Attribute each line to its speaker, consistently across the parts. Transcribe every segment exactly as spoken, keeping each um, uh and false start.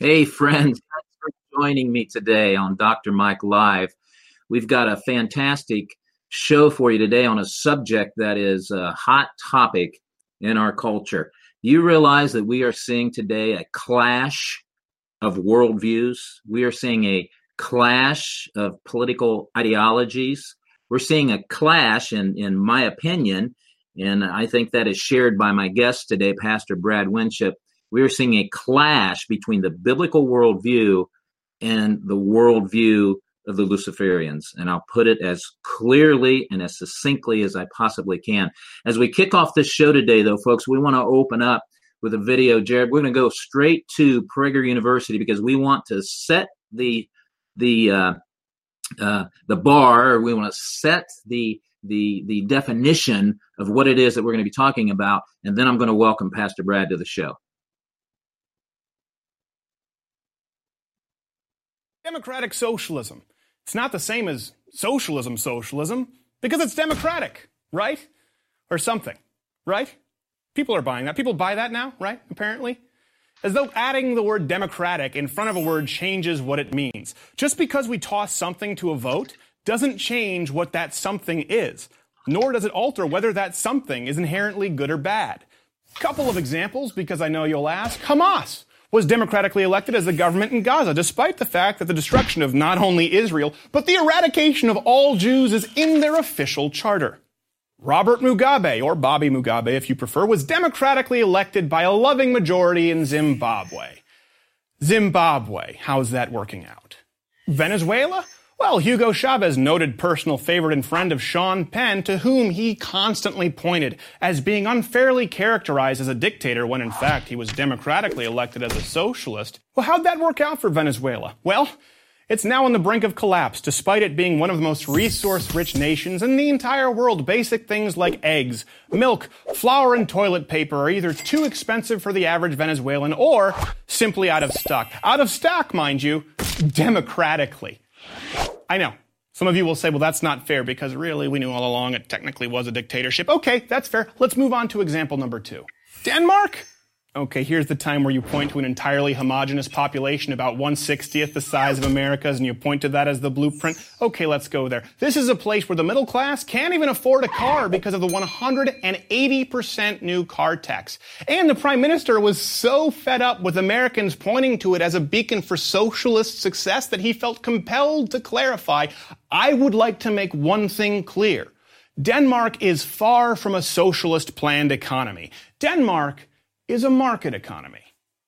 Speaker 1: Hey, friends, thanks for joining me today on Doctor Mike Live. We've got a fantastic show for you today on a subject that is a hot topic in our culture. You realize that we are seeing today a clash of worldviews. We are seeing a clash of political ideologies. We're seeing a clash, in, in my opinion, and I think that is shared by my guest today, Pastor Brad Winship. We are seeing a clash between the biblical worldview and the worldview of the Luciferians. And I'll put it as clearly and as succinctly as I possibly can. As we kick off this show today, though, folks, we want to open up with a video. Jared, we're going to go straight to Prager University because we want to set the the uh, uh, the bar. Or we want to set the the the definition of what it is that we're going to be talking about. And then I'm going to welcome Pastor Brad to the show.
Speaker 2: Democratic socialism. It's not the same as socialism socialism because it's democratic, right? Or something, right? People are buying that. People buy that now, right? Apparently. As though adding the word democratic in front of a word changes what it means. Just because we toss something to a vote doesn't change what that something is, nor does it alter whether that something is inherently good or bad. Couple of examples, because I know you'll ask. Hamas was democratically elected as the government in Gaza, despite the fact that the destruction of not only Israel, but the eradication of all Jews is in their official charter. Robert Mugabe, or Bobby Mugabe if you prefer, was democratically elected by a loving majority in Zimbabwe. Zimbabwe, how's that working out? Venezuela? Well, Hugo Chavez, noted personal favorite and friend of Sean Penn, to whom he constantly pointed as being unfairly characterized as a dictator when in fact he was democratically elected as a socialist. Well, how'd that work out for Venezuela? Well, it's now on the brink of collapse, despite it being one of the most resource-rich nations in the entire world. Basic things like eggs, milk, flour, and toilet paper are either too expensive for the average Venezuelan or simply out of stock. Out of stock, mind you, democratically. I know. Some of you will say, well, that's not fair because really we knew all along it technically was a dictatorship. Okay, that's fair. Let's move on to example number two. Denmark? Okay, here's the time where you point to an entirely homogeneous population about one sixtieth the size of America's and you point to that as the blueprint. Okay, let's go there. This is a place where the middle class can't even afford a car because of the one hundred eighty percent new car tax. And the prime minister was so fed up with Americans pointing to it as a beacon for socialist success that he felt compelled to clarify, I would like to make one thing clear. Denmark is far from a socialist planned economy. Denmark is a market economy.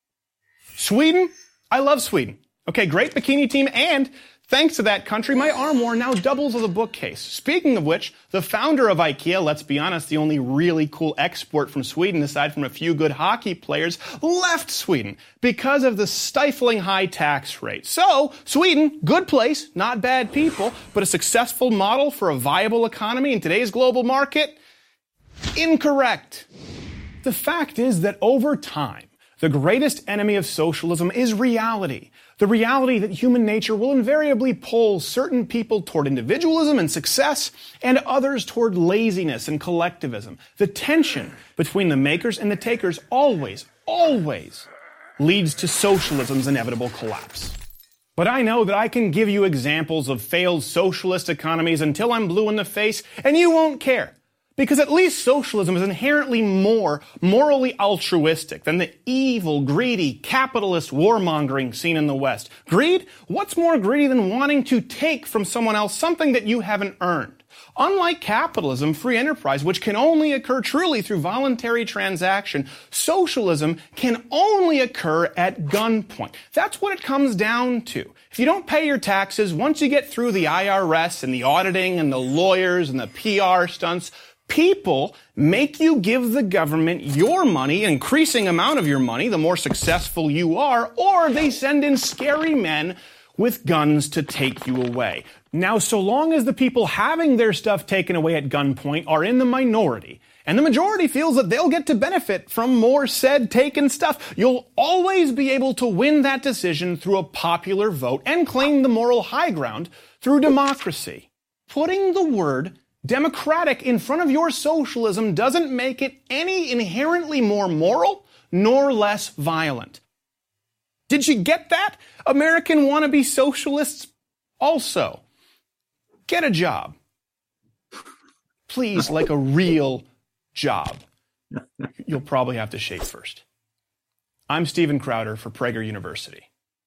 Speaker 2: Sweden? I love Sweden. Okay, great bikini team, and thanks to that country, my armoire now doubles as a bookcase. Speaking of which, the founder of IKEA, let's be honest, the only really cool export from Sweden, aside from a few good hockey players, left Sweden because of the stifling high tax rate. So, Sweden, good place, not bad people, but a successful model for a viable economy in today's global market? Incorrect. The fact is that over time, the greatest enemy of socialism is reality. The reality that human nature will invariably pull certain people toward individualism and success and others toward laziness and collectivism. The tension between the makers and the takers always, always leads to socialism's inevitable collapse. But I know that I can give you examples of failed socialist economies until I'm blue in the face, and you won't care. Because at least socialism is inherently more morally altruistic than the evil, greedy, capitalist warmongering seen in the West. Greed? What's more greedy than wanting to take from someone else something that you haven't earned? Unlike capitalism, free enterprise, which can only occur truly through voluntary transaction, socialism can only occur at gunpoint. That's what it comes down to. If you don't pay your taxes, once you get through the I R S and the auditing and the lawyers and the P R stunts, people make you give the government your money, an increasing amount of your money, the more successful you are, or they send in scary men with guns to take you away. Now, so long as the people having their stuff taken away at gunpoint are in the minority, and the majority feels that they'll get to benefit from more said taken stuff, you'll always be able to win that decision through a popular vote and claim the moral high ground through democracy. Putting the word democratic in front of your socialism doesn't make it any inherently more moral nor less violent. Did you get that? American wannabe socialists also. Get a job. Please, like a real job. You'll probably have to shave first. I'm Steven Crowder for Prager University.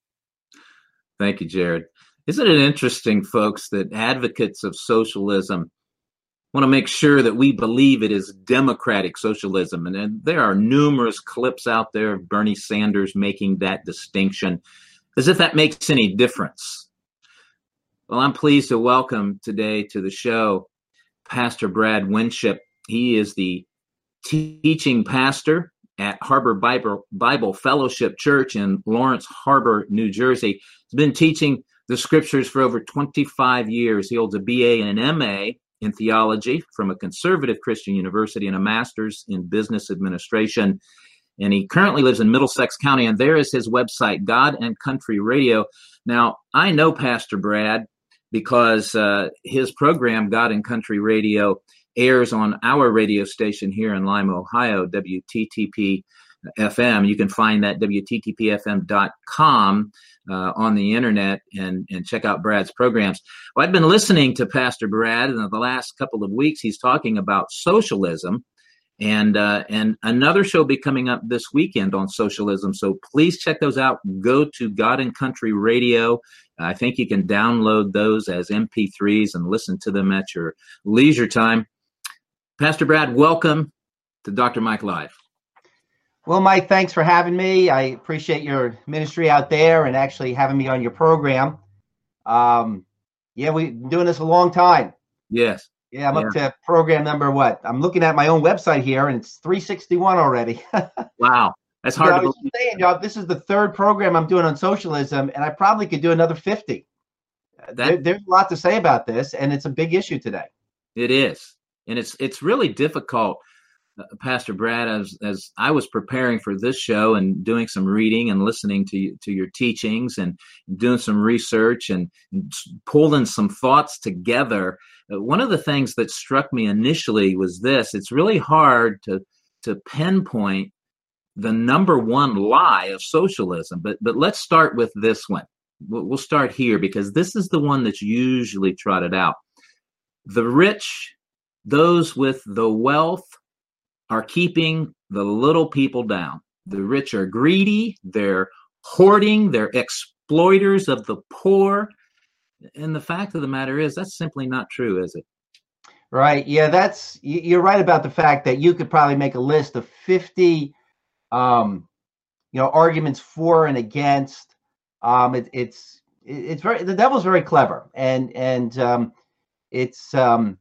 Speaker 1: Thank you, Jared. Isn't it interesting, folks, that advocates of socialism want to make sure that we believe it is democratic socialism? And, and there are numerous clips out there of Bernie Sanders making that distinction, as if that makes any difference. Well, I'm pleased to welcome today to the show Pastor Brad Winship. He is the teaching pastor at Harbor Bible, Bible Fellowship Church in Lawrence Harbor, New Jersey. He's been teaching the scriptures for over twenty-five years. He holds a B A and an M A in theology from a conservative Christian university and a master's in business administration. And he currently lives in Middlesex County, and there is his website, God and Country Radio. Now, I know Pastor Brad because uh, his program, God and Country Radio, airs on our radio station here in Lima, Ohio, W T T P F M. You can find that W T T P F M dot com uh, on the internet and, and check out Brad's programs. Well, I've been listening to Pastor Brad, and in the last couple of weeks, he's talking about socialism. And uh, and another show will be coming up this weekend on socialism. So please check those out. Go to God and Country Radio. I think you can download those as M P threes and listen to them at your leisure time. Pastor Brad, welcome to Doctor Mike Live.
Speaker 3: Well, Mike, thanks for having me. I appreciate your ministry out there and actually having me on your program. Um, yeah, we've been doing this a long time.
Speaker 1: Yes.
Speaker 3: Yeah, I'm
Speaker 1: yeah.
Speaker 3: up to program number what? I'm looking at my own website here, and it's three sixty-one already.
Speaker 1: Wow. That's hard
Speaker 3: you know,
Speaker 1: to
Speaker 3: I was
Speaker 1: believe.
Speaker 3: saying, y'all, this is the third program I'm doing on socialism, and I probably could do another fifty.
Speaker 1: That,
Speaker 3: there, there's a lot to say about this, and it's a big issue today.
Speaker 1: It is. And it's it's really difficult, uh, Pastor Brad, as as I was preparing for this show and doing some reading and listening to you, to your teachings and doing some research and, and pulling some thoughts together. Uh, one of the things that struck me initially was this: it's really hard to to pinpoint the number one lie of socialism. But but let's start with this one. We'll, we'll start here because this is the one that's usually trotted out. The rich, those with the wealth, are keeping the little people down. The rich are greedy, they're hoarding, they're exploiters of the poor. And the fact of the matter is, that's simply not true, is it?
Speaker 3: Right. Yeah, that's you're right about the fact that you could probably make a list of fifty um, you know, arguments for and against. Um, it, it's it's very the devil's very clever, and and um, it's um,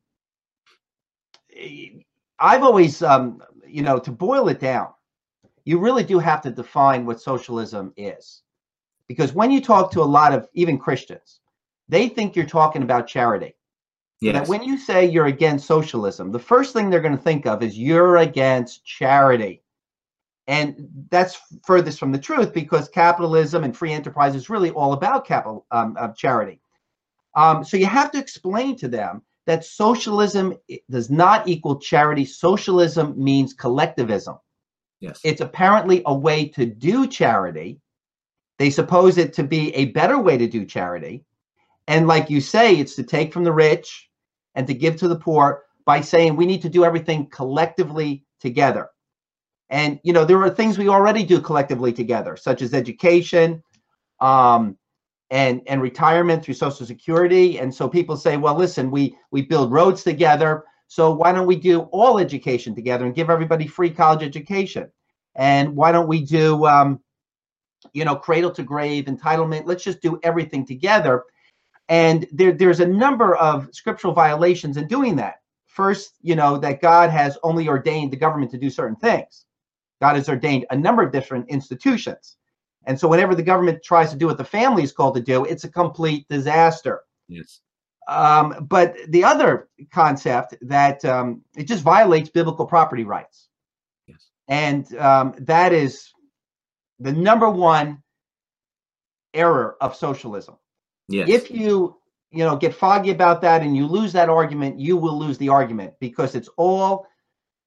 Speaker 3: I've always um, you know, to boil it down, you really do have to define what socialism is, because when you talk to a lot of even Christians, they think you're talking about charity.
Speaker 1: Yes.
Speaker 3: That when you say you're against socialism, the first thing they're going to think of is you're against charity. And that's furthest from the truth, because capitalism and free enterprise is really all about capital um, of charity. Um, so you have to explain to them that socialism does not equal charity. Socialism means collectivism.
Speaker 1: Yes.
Speaker 3: It's apparently a way to do charity. They suppose it to be a better way to do charity. And like you say, it's to take from the rich and to give to the poor by saying we need to do everything collectively together. And, you know, there are things we already do collectively together, such as education um, and, and retirement through Social Security. And so people say, well, listen, we, we build roads together. So why don't we do all education together and give everybody free college education? And why don't we do, um, you know, cradle to grave entitlement? Let's just do everything together. And there, there's a number of scriptural violations in doing that. First, you know, that God has only ordained the government to do certain things. God has ordained a number of different institutions. And so whenever the government tries to do what the family is called to do, it's a complete disaster.
Speaker 1: Yes.
Speaker 3: Um, but the other concept that um, it just violates biblical property rights.
Speaker 1: Yes.
Speaker 3: And um, that is the number one error of socialism.
Speaker 1: Yes.
Speaker 3: If you, you know, get foggy about that and you lose that argument, you will lose the argument, because it's all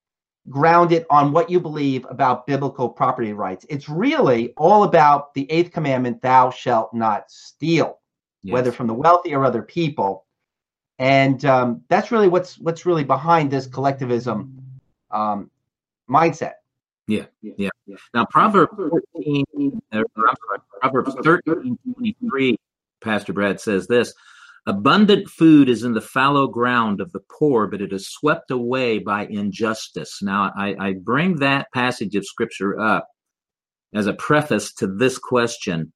Speaker 3: ground it on what you believe about biblical property rights. It's really all about the eighth commandment, thou shalt not steal, yes. whether from the wealthy or other people. And um, that's really what's what's really behind this collectivism um, mindset.
Speaker 1: Yeah, yeah, yeah. Now, Proverbs fourteen, uh, Proverbs thirteen twenty-three, Pastor Brad says this: abundant food is in the fallow ground of the poor, but it is swept away by injustice. Now, I, I bring that passage of Scripture up as a preface to this question.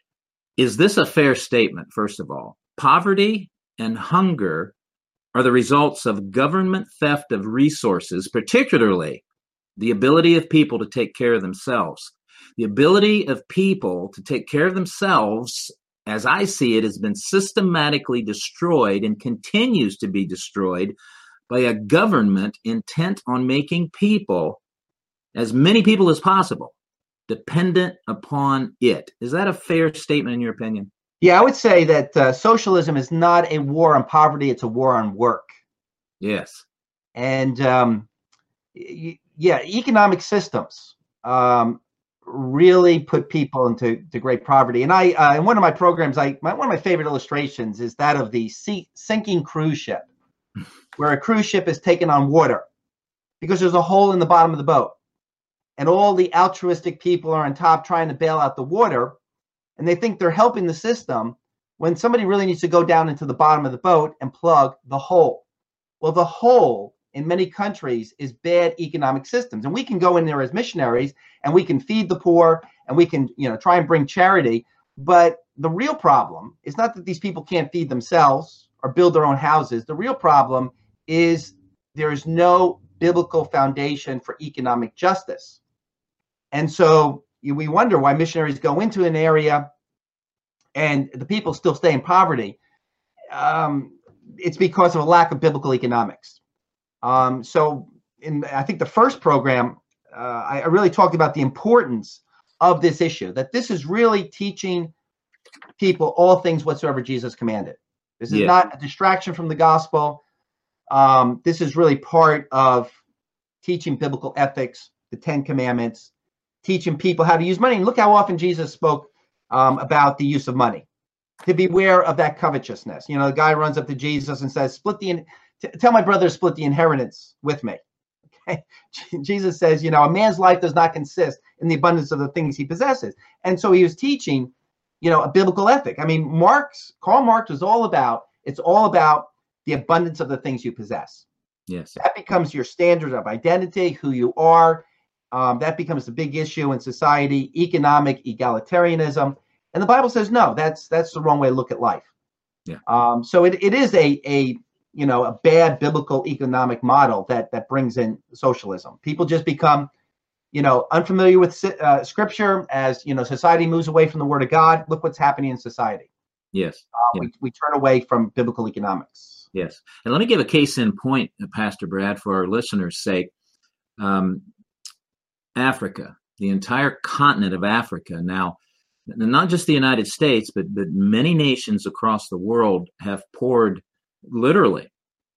Speaker 1: Is this a fair statement, first of all? Poverty and hunger are the results of government theft of resources, particularly the ability of people to take care of themselves. The ability of people to take care of themselves, as I see it, has been systematically destroyed and continues to be destroyed by a government intent on making people, as many people as possible, dependent upon it. Is that a fair statement in your opinion?
Speaker 3: Yeah, I would say that uh, socialism is not a war on poverty, it's a war on work.
Speaker 1: Yes.
Speaker 3: And um, y- yeah, economic systems um, really put people into to great poverty. And I, uh, in one of my programs, I my, one of my favorite illustrations is that of the sea, sinking cruise ship, where a cruise ship is taken on water because there's a hole in the bottom of the boat. And all the altruistic people are on top trying to bail out the water. And they think they're helping the system when somebody really needs to go down into the bottom of the boat and plug the hole. Well, the hole in many countries is bad economic systems. And we can go in there as missionaries and we can feed the poor and we can, you know, try and bring charity. But the real problem is not that these people can't feed themselves or build their own houses. The real problem is there is no biblical foundation for economic justice. And so we wonder why missionaries go into an area and the people still stay in poverty. Um, it's because of a lack of biblical economics. Um, so in, I think the first program, uh, I, I really talked about the importance of this issue, that this is really teaching people all things whatsoever Jesus commanded. This is yeah. not a distraction from the gospel. Um, this is really part of teaching biblical ethics, the Ten Commandments, teaching people how to use money. And look how often Jesus spoke um, about the use of money, to beware of that covetousness. You know, the guy runs up to Jesus and says, split the, in- t- tell my brother to split the inheritance with me. Okay. Jesus says, you know, a man's life does not consist in the abundance of the things he possesses. And so he was teaching, you know, a biblical ethic. I mean, Marx, Karl Marx was all about, it's all about the abundance of the things you possess.
Speaker 1: Yes.
Speaker 3: That becomes your standard of identity, who you are. Um, that becomes a big issue in society, economic egalitarianism. And the Bible says, no, that's that's the wrong way to look at life.
Speaker 1: Yeah.
Speaker 3: Um, so it, it is a, a, you know, a bad biblical economic model that that brings in socialism. People just become, you know, unfamiliar with uh, scripture as, you know, society moves away from the word of God. Look what's happening in society.
Speaker 1: Yes.
Speaker 3: Uh,
Speaker 1: yeah.
Speaker 3: we, we turn away from biblical economics.
Speaker 1: Yes. And let me give a case in point, Pastor Brad, for our listeners' sake. Um, Africa, the entire continent of Africa. Now, not just the United States, but, but many nations across the world have poured literally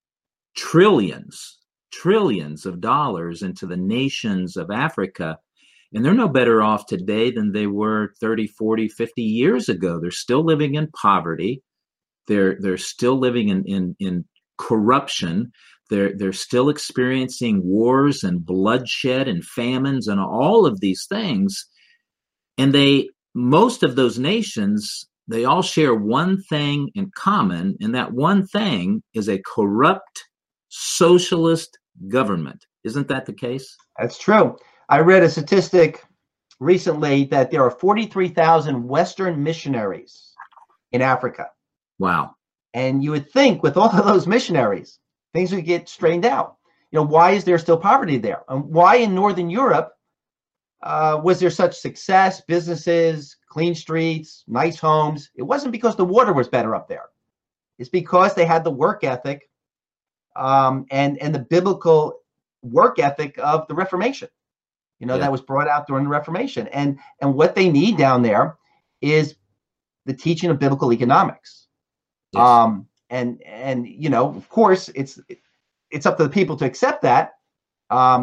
Speaker 1: trillions, trillions of dollars into the nations of Africa. And they're no better off today than they were thirty, forty, fifty years ago. They're still living in poverty. They're, they're still living in, in, in corruption. They're, they're still experiencing wars and bloodshed and famines and all of these things. And they, most of those nations, they all share one thing in common. And that one thing is a corrupt socialist government. Isn't that the case?
Speaker 3: That's true. I read a statistic recently that there are forty-three thousand Western missionaries in Africa.
Speaker 1: Wow.
Speaker 3: And you would think with all of those missionaries, things would get straightened out. You know, why is there still poverty there? And why in Northern Europe uh, was there such success, businesses, clean streets, nice homes? It wasn't because the water was better up there. It's because they had the work ethic um, and, and the biblical work ethic of the Reformation, you know, yeah. that was brought out during the Reformation. And, and what they need down there is the teaching of biblical economics. Yes. Um, And, and you know, of course, it's it's up to the people to accept that. Um,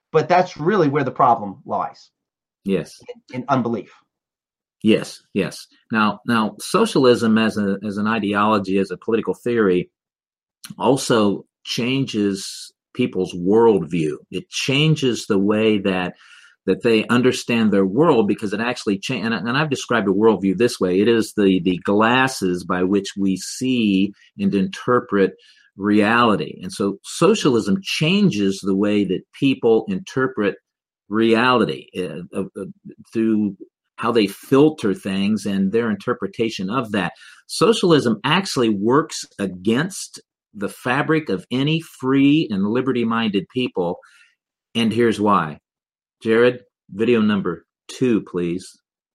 Speaker 3: but that's really where the problem lies.
Speaker 1: Yes.
Speaker 3: In, in unbelief.
Speaker 1: Yes, yes. Now, now, socialism as a as an ideology, as a political theory, also changes people's worldview. It changes the way that that they understand their world, because it actually changes. And, and I've described a worldview this way: it is the the glasses by which we see and interpret reality. And so, socialism changes the way that people interpret reality uh, uh, through how they filter things and their interpretation of that. Socialism actually works against the fabric of any free and liberty-minded people. And here's why. Jared, video number two, please.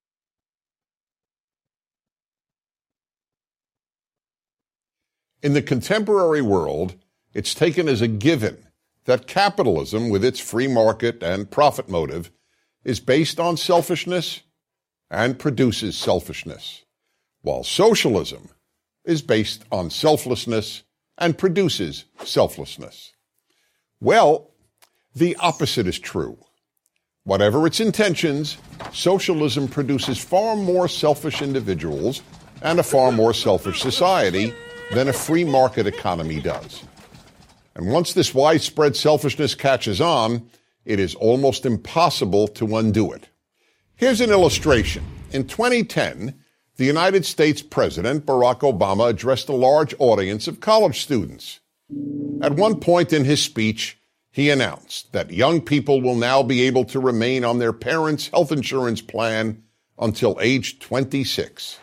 Speaker 4: In the contemporary world, it's taken as a given that capitalism, with its free market and profit motive, is based on selfishness and produces selfishness, while socialism is based on selflessness and produces selflessness. Well, the opposite is true. Whatever its intentions, socialism produces far more selfish individuals and a far more selfish society than a free market economy does. And once this widespread selfishness catches on, it is almost impossible to undo it. Here's an illustration. In twenty ten, the United States President Barack Obama addressed a large audience of college students. At one point in his speech, he announced that young people will now be able to remain on their parents' health insurance plan until age twenty-six.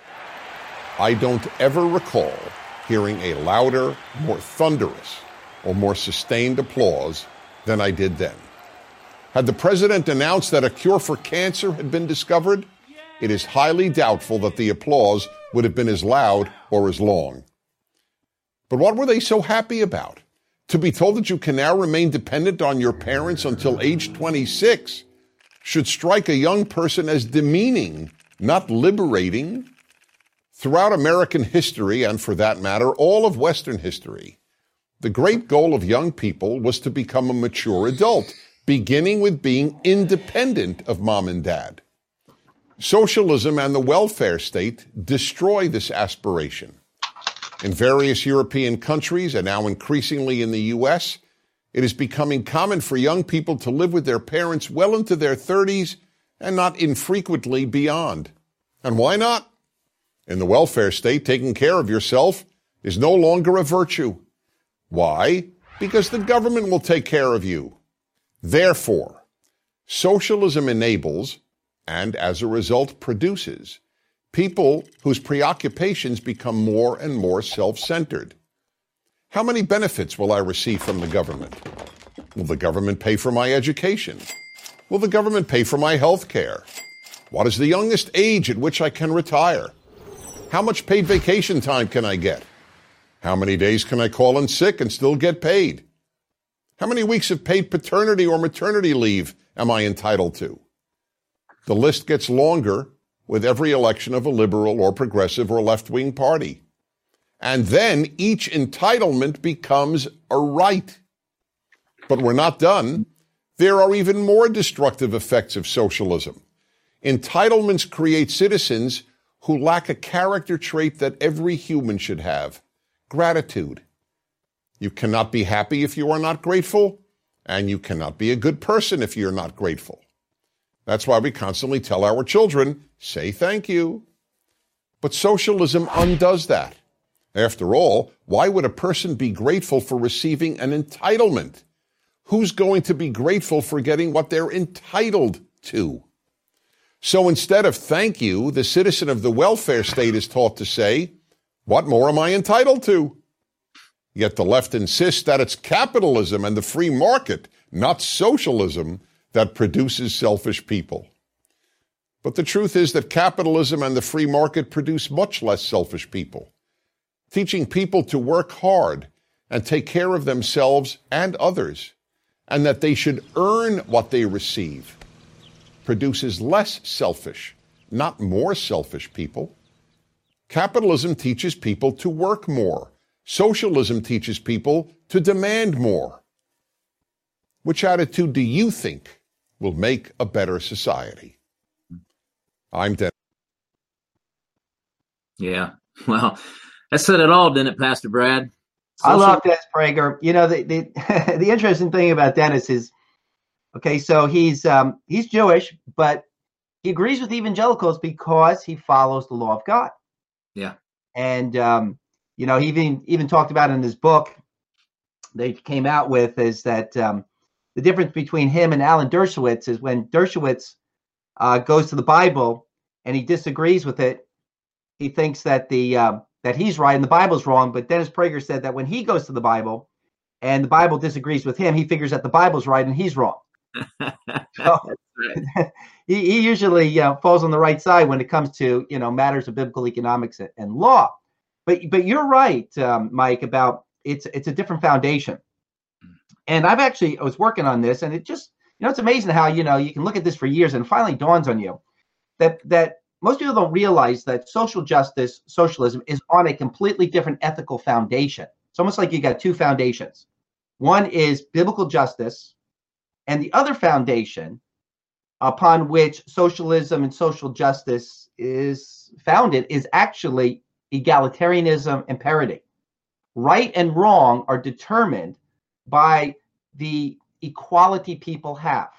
Speaker 4: I don't ever recall hearing a louder, more thunderous, or more sustained applause than I did then. Had the president announced that a cure for cancer had been discovered, it is highly doubtful that the applause would have been as loud or as long. But what were they so happy about? To be told that you can now remain dependent on your parents until age twenty-six should strike a young person as demeaning, not liberating. Throughout American history, and for that matter, all of Western history, the great goal of young people was to become a mature adult, beginning with being independent of mom and dad. Socialism and the welfare state destroy this aspiration. In various European countries, and now increasingly in the U S, it is becoming common for young people to live with their parents well into their thirties and not infrequently beyond. And why not? In the welfare state, taking care of yourself is no longer a virtue. Why? Because the government will take care of you. Therefore, socialism enables, and as a result produces, people whose preoccupations become more and more self-centered. How many benefits will I receive from the government? Will the government pay for my education? Will the government pay for my health care? What is the youngest age at which I can retire? How much paid vacation time can I get? How many days can I call in sick and still get paid? How many weeks of paid paternity or maternity leave am I entitled to? The list gets longer with every election of a liberal or progressive or left-wing party. And then each entitlement becomes a right. But we're not done. There are even more destructive effects of socialism. Entitlements create citizens who lack a character trait that every human should have: gratitude. You cannot be happy if you are not grateful, and you cannot be a good person if you're not grateful. That's why we constantly tell our children, say thank you. But socialism undoes that. After all, why would a person be grateful for receiving an entitlement? Who's going to be grateful for getting what they're entitled to? So instead of thank you, the citizen of the welfare state is taught to say, what more am I entitled to? Yet the left insists that it's capitalism and the free market, not socialism, that produces selfish people. But the truth is that capitalism and the free market produce much less selfish people. Teaching people to work hard and take care of themselves and others, and that they should earn what they receive, produces less selfish, not more selfish people. Capitalism teaches people to work more. Socialism teaches people to demand more. Which attitude do you think will make a better society? I'm Dennis.
Speaker 1: Yeah. Well, that said it all, didn't it, Pastor Brad?
Speaker 3: Social- I love Dennis Prager. You know, the, the, the interesting thing about Dennis is, okay, so he's um, he's Jewish, but he agrees with evangelicals because he follows the law of God.
Speaker 1: Yeah.
Speaker 3: And, um, you know, he even, even talked about in his book they came out with is that um, the difference between him and Alan Dershowitz is when Dershowitz uh, goes to the Bible and he disagrees with it, he thinks that the uh, that he's right and the Bible's wrong. But Dennis Prager said that when he goes to the Bible and the Bible disagrees with him, he figures that the Bible's right and he's wrong. So, he, he usually uh, falls on the right side when it comes to, you know, matters of biblical economics and, and law. But but you're right, um, Mike, about it's it's a different foundation. And I've actually I was working on this, and it just, you know, it's amazing how, you know, you can look at this for years and it finally dawns on you that that most people don't realize that social justice, socialism is on a completely different ethical foundation. It's almost like you got two foundations. One is biblical justice, and the other foundation upon which socialism and social justice is founded is actually egalitarianism and parity. Right and wrong are determined by the equality people have.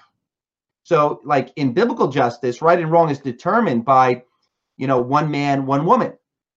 Speaker 3: So like in biblical justice, right and wrong is determined by, you know, one man, one woman.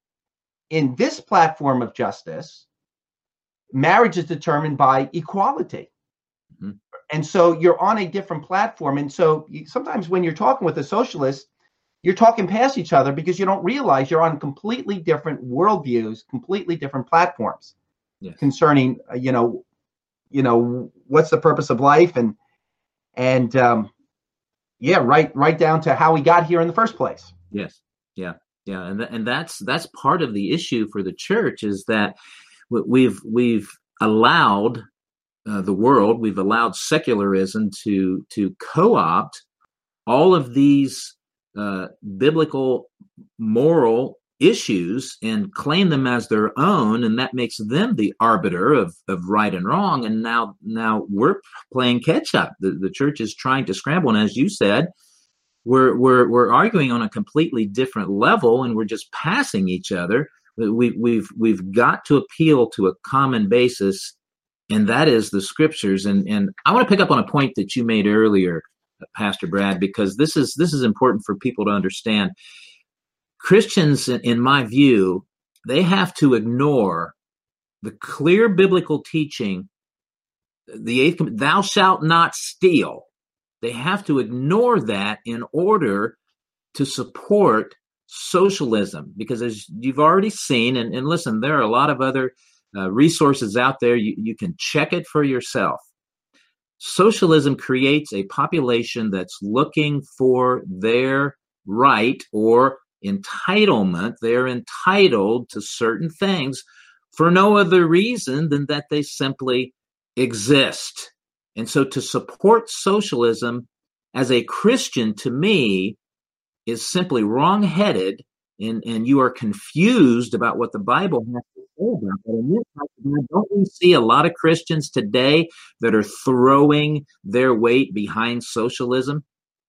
Speaker 3: In this platform of justice, marriage is determined by equality. Mm-hmm. And so you're on a different platform. And so you, sometimes when you're talking with a socialist, you're talking past each other because you don't realize you're on completely different worldviews, completely different platforms. Yes. Concerning, uh, you know, you know, what's the purpose of life, and and um, yeah, right, right down to how we got here in the first place.
Speaker 1: Yes, yeah, yeah, and th- and that's that's part of the issue for the church is that we've we've allowed uh, the world, we've allowed secularism to to co-opt all of these uh, biblical moral issues and claim them as their own, and that makes them the arbiter of, of right and wrong. And now now we're playing catch up. The, the church is trying to scramble, and as you said, we're we're we're arguing on a completely different level, and we're just passing each other. We we've we've got to appeal to a common basis, and that is the scriptures. And and I want to pick up on a point that you made earlier, Pastor Brad, because this is this is important for people to understand. Christians, in my view, they have to ignore the clear biblical teaching, the eighth, thou shalt not steal. They have to ignore that in order to support socialism, because as you've already seen, and, and listen, there are a lot of other uh, resources out there. You, you can check it for yourself. Socialism creates a population that's looking for their right or entitlement. They're entitled to certain things for no other reason than that they simply exist. And so to support socialism as a Christian, to me, is simply wrong-headed, and, and you are confused about what the Bible has to say about that. And yet, don't we see a lot of Christians today that are throwing their weight behind socialism?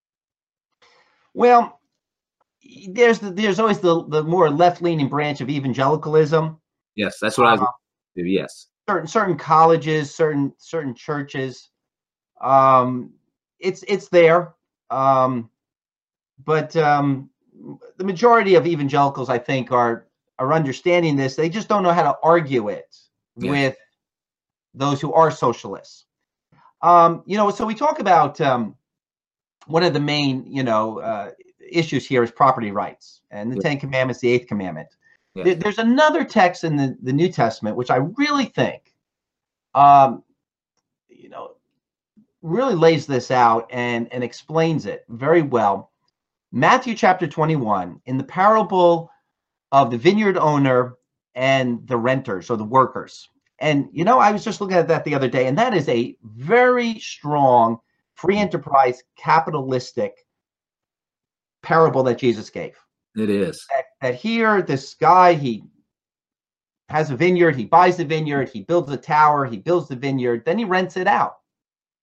Speaker 3: Well, There's the, there's always the, the more left-leaning branch of evangelicalism.
Speaker 1: Yes, that's what uh, I was. Yes,
Speaker 3: certain certain colleges, certain certain churches. Um, it's it's there, um, but um, the majority of evangelicals, I think, are are understanding this. They just don't know how to argue it yes. with those who are socialists. Um, you know, so we talk about um, one of the main, you know. Uh, issues here is property rights, and the yeah. Ten Commandments, the Eighth Commandment. Yeah. There, there's another text in the, the New Testament which I really think, um, you know, really lays this out and and explains it very well. Matthew chapter twenty-one, in the parable of the vineyard owner and the renters or the workers. And you know, I was just looking at that the other day, and that is a very strong free enterprise capitalistic parable that Jesus gave.
Speaker 1: It is.
Speaker 3: That, that here, this guy, he has a vineyard, he buys the vineyard, he builds a tower, he builds the vineyard, then he rents it out.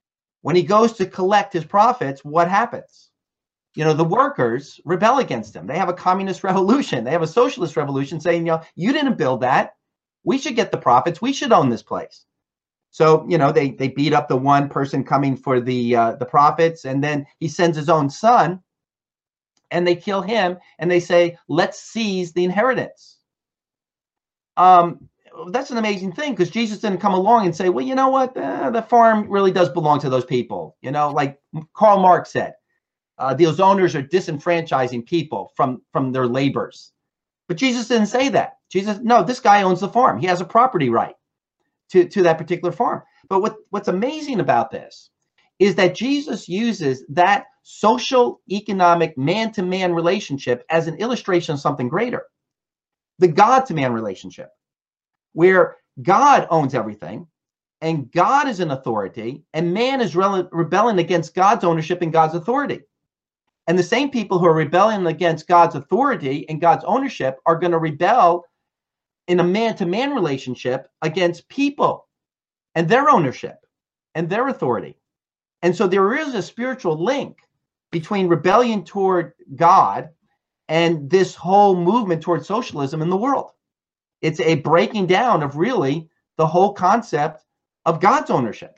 Speaker 3: When he goes to collect his profits, what happens? You know, the workers rebel against him. They have a communist revolution. They have a socialist revolution saying, you know, you didn't build that. We should get the profits. We should own this place. So, you know, they they beat up the one person coming for the uh, the profits, and then he sends his own son, and they kill him, and they say, let's seize the inheritance. Um, that's an amazing thing, because Jesus didn't come along and say, well, you know what, uh, the farm really does belong to those people. You know, like Karl Marx said, uh, those owners are disenfranchising people from, from their labors. But Jesus didn't say that. Jesus, no, this guy owns the farm. He has a property right to, to that particular farm. But what, what's amazing about this is that Jesus uses that social, economic, man-to-man relationship as an illustration of something greater. The God-to-man relationship, where God owns everything, and God is an authority, and man is re- rebelling against God's ownership and God's authority. And the same people who are rebelling against God's authority and God's ownership are going to rebel in a man-to-man relationship against people and their ownership and their authority. And so there is a spiritual link between rebellion toward God and this whole movement toward socialism in the world. It's a breaking down of really the whole concept of God's ownership.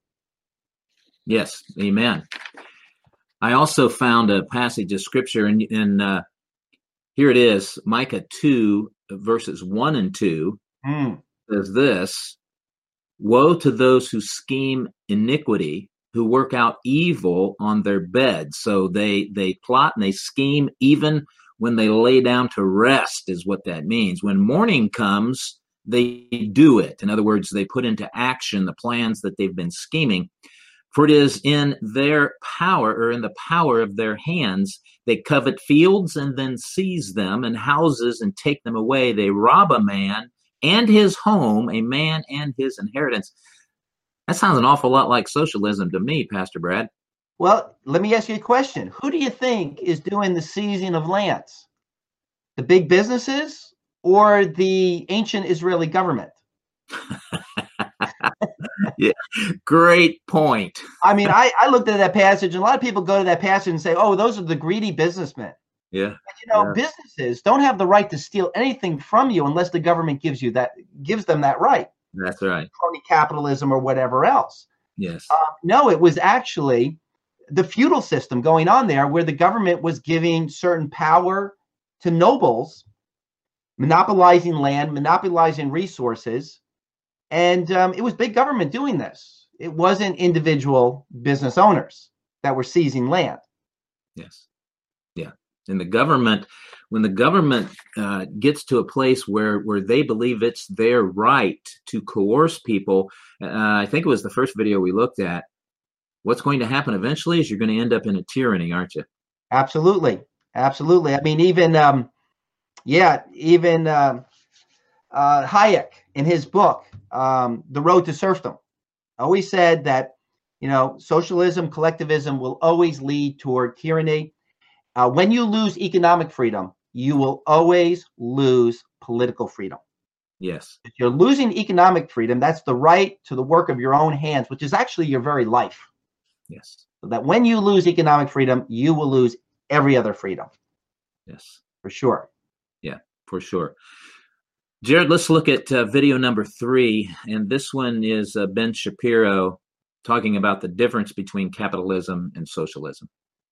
Speaker 1: Yes, amen. I also found a passage of scripture, and in, in, uh, here it is, Micah two, verses one and two, mm. says this, woe to those who scheme iniquity, who work out evil on their beds. So they, they plot and they scheme even when they lay down to rest, is what that means. When morning comes, they do it. In other words, they put into action the plans that they've been scheming. For it is in their power, or in the power of their hands. They covet fields and then seize them, and houses and take them away. They rob a man and his home, a man and his inheritance. That sounds an awful lot like socialism to me, Pastor Brad.
Speaker 3: Well, let me ask you a question. Who do you think is doing the seizing of lands? The big businesses or the ancient Israeli government?
Speaker 1: Yeah, great point.
Speaker 3: I mean, I, I looked at that passage, and a lot of people go to that passage and say, oh, those are the greedy businessmen.
Speaker 1: Yeah.
Speaker 3: And, you know,
Speaker 1: yeah.
Speaker 3: businesses don't have the right to steal anything from you unless the government gives you that, gives them that right.
Speaker 1: That's right.
Speaker 3: Crony capitalism or whatever else.
Speaker 1: Yes.
Speaker 3: Uh, no, it was actually the feudal system going on there, where the government was giving certain power to nobles, monopolizing land, monopolizing resources. And um, it was big government doing this. It wasn't individual business owners that were seizing land.
Speaker 1: Yes. Yeah. And the government, when the government uh, gets to a place where, where they believe it's their right to coerce people, uh, I think it was the first video we looked at, what's going to happen eventually is you're going to end up in a tyranny, aren't you?
Speaker 3: Absolutely. Absolutely. I mean, even, um, yeah, even um, uh, Hayek in his book, um, The Road to Serfdom, always said that, you know, socialism, collectivism will always lead toward tyranny. Uh, when you lose economic freedom, you will always lose political freedom.
Speaker 1: Yes.
Speaker 3: If you're losing economic freedom, that's the right to the work of your own hands, which is actually your very life.
Speaker 1: Yes.
Speaker 3: So that when you lose economic freedom, you will lose every other freedom.
Speaker 1: Yes.
Speaker 3: For sure.
Speaker 1: Yeah, for sure. Jared, let's look at uh, video number three. And this one is uh, Ben Shapiro talking about the difference between capitalism and socialism.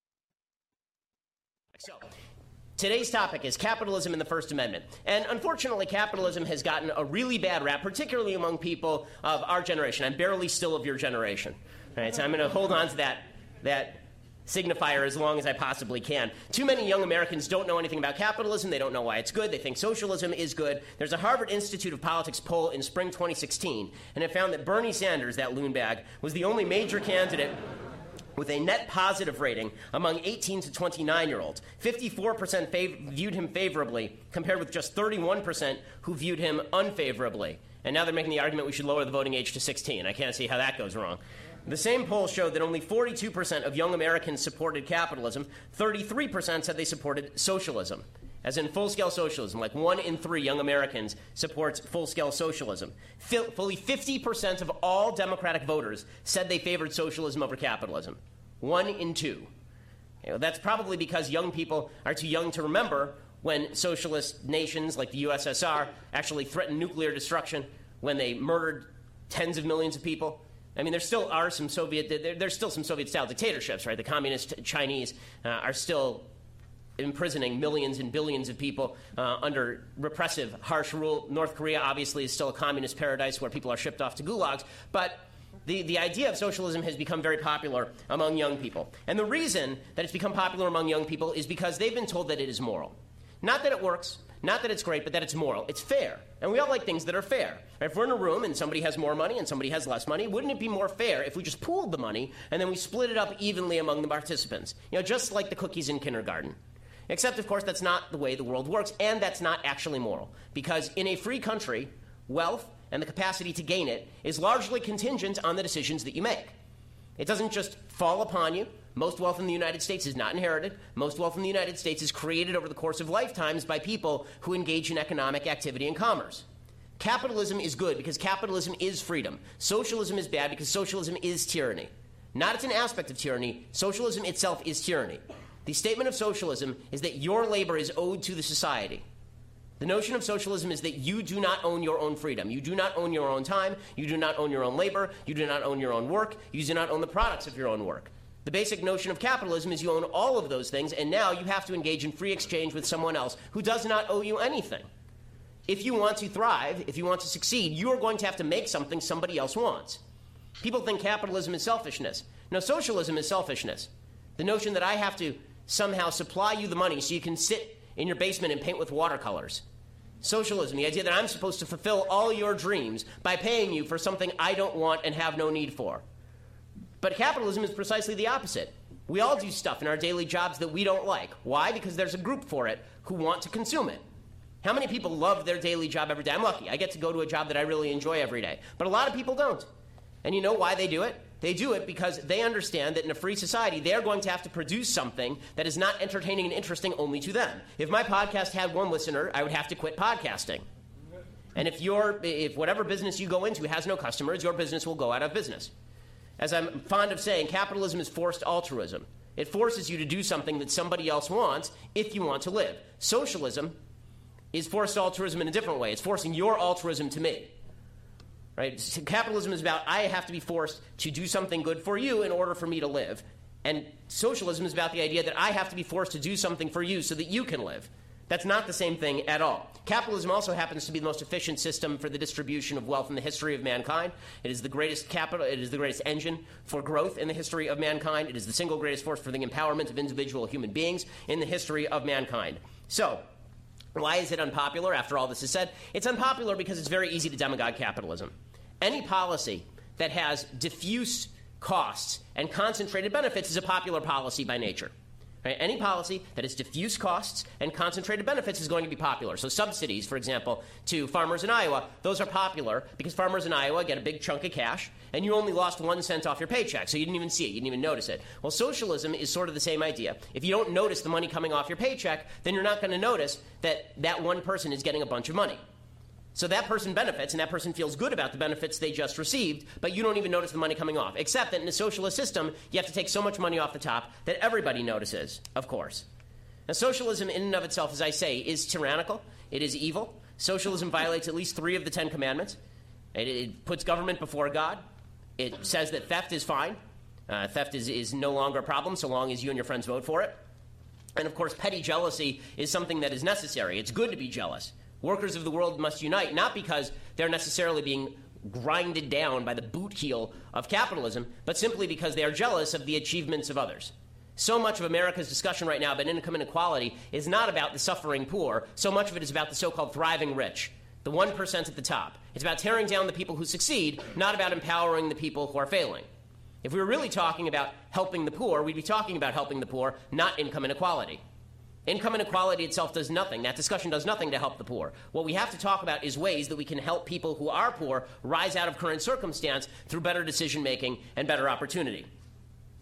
Speaker 5: So, today's topic is capitalism and the First Amendment. And unfortunately, capitalism has gotten a really bad rap, particularly among people of our generation. I'm barely still of your generation. All right, so I'm going to hold on to that, that signifier as long as I possibly can. Too many young Americans don't know anything about capitalism. They don't know why it's good. They think socialism is good. There's a Harvard Institute of Politics poll in spring twenty sixteen, and it found that Bernie Sanders, that loon bag, was the only major candidate with a net positive rating among eighteen to twenty-nine-year-olds. fifty-four percent fav- viewed him favorably, compared with just thirty-one percent who viewed him unfavorably. And now they're making the argument we should lower the voting age to sixteen. I can't see how that goes wrong. The same poll showed that only forty-two percent of young Americans supported capitalism, thirty-three percent said they supported socialism. as in full-scale socialism, like one in three young Americans supports full-scale socialism. F- fully fifty percent of all Democratic voters said they favored socialism over capitalism. One in two. You know, that's probably because young people are too young to remember when socialist nations like the U S S R actually threatened nuclear destruction, when they murdered tens of millions of people. I mean, there still are some Soviet, there, there's still some Soviet-style dictatorships, right? The communist Chinese uh, are still imprisoning millions and billions of people uh, under repressive, harsh rule. North Korea, obviously, is still a communist paradise where people are shipped off to gulags. But the, the idea of socialism has become very popular among young people. And the reason that it's become popular among young people is because they've been told that it is moral. Not that it works, not that it's great, but that it's moral. It's fair. And we all like things that are fair. If we're in a room and somebody has more money and somebody has less money, wouldn't it be more fair if we just pooled the money and then we split it up evenly among the participants? You know, just like the cookies in kindergarten. Except, of course, that's not the way the world works, and that's not actually moral. Because in a free country, wealth and the capacity to gain it is largely contingent on the decisions that you make. It doesn't just fall upon you. Most wealth in the United States is not inherited. Most wealth in the United States is created over the course of lifetimes by people who engage in economic activity and commerce. Capitalism is good because capitalism is freedom. Socialism is bad because socialism is tyranny. Not it's an aspect of tyranny. Socialism itself is tyranny. The statement of socialism is that your labor is owed to the society. The notion of socialism is that you do not own your own freedom. You do not own your own time. You do not own your own labor. You do not own your own work. You do not own the products of your own work. The basic notion of capitalism is you own all of those things, and now you have to engage in free exchange with someone else who does not owe you anything. If you want to thrive, if you want to succeed, you are going to have to make something somebody else wants. People think capitalism is selfishness. No, socialism is selfishness. The notion that I have to somehow supply you the money so you can sit in your basement and paint with watercolors. Socialism, the idea that I'm supposed to fulfill all your dreams by paying you for something I don't want and have no need for. But capitalism is precisely the opposite. We all do stuff in our daily jobs that we don't like. Why? Because there's a group for it who want to consume it. How many people love their daily job every day? I'm lucky. I get to go to a job that I really enjoy every day. But a lot of people don't. And you know why they do it? They do it because they understand that in a free society, they're going to have to produce something that is not entertaining and interesting only to them. If my podcast had one listener, I would have to quit podcasting. And if your, if whatever business you go into has no customers, your business will go out of business. As I'm fond of saying, capitalism is forced altruism. It forces you to do something that somebody else wants if you want to live. Socialism is forced altruism in a different way. It's forcing your altruism to me. Right? So capitalism is about I have to be forced to do something good for you in order for me to live. And socialism is about the idea that I have to be forced to do something for you so that you can live. That's not the same thing at all. Capitalism also happens to be the most efficient system for the distribution of wealth in the history of mankind. It is the greatest capital, it is the greatest engine for growth in the history of mankind. It is the single greatest force for the empowerment of individual human beings in the history of mankind. So, why is it unpopular after all this is said? It's unpopular because it's very easy to demagogue capitalism. Any policy that has diffuse costs and concentrated benefits is a popular policy by nature. Right? Any policy that has diffuse costs and concentrated benefits is going to be popular. So subsidies, for example, to farmers in Iowa, those are popular because farmers in Iowa get a big chunk of cash and you only lost one cent off your paycheck, so you didn't even see it, you didn't even notice it. Well, socialism is sort of the same idea. If you don't notice the money coming off your paycheck, then you're not going to notice that that one person is getting a bunch of money. So that person benefits, and that person feels good about the benefits they just received, but you don't even notice the money coming off. Except that in a socialist system, you have to take so much money off the top that everybody notices, of course. Now, socialism in and of itself, as I say, is tyrannical. It is evil. Socialism violates at least three of the Ten Commandments. It, it puts government before God. It says that theft is fine. Uh, theft is, is no longer a problem so long as you and your friends vote for it. And, of course, petty jealousy is something that is necessary. It's good to be jealous. Workers of the world must unite, not because they're necessarily being grinded down by the boot heel of capitalism, but simply because they are jealous of the achievements of others. So much of America's discussion right now about income inequality is not about the suffering poor. So much of it is about the so-called thriving rich, the one percent at the top. It's about tearing down the people who succeed, not about empowering the people who are failing. If we were really talking about helping the poor, we'd be talking about helping the poor, not income inequality. Income inequality itself does nothing. That discussion does nothing to help the poor. What we have to talk about is ways that we can help people who are poor rise out of current circumstance through better decision-making and better opportunity.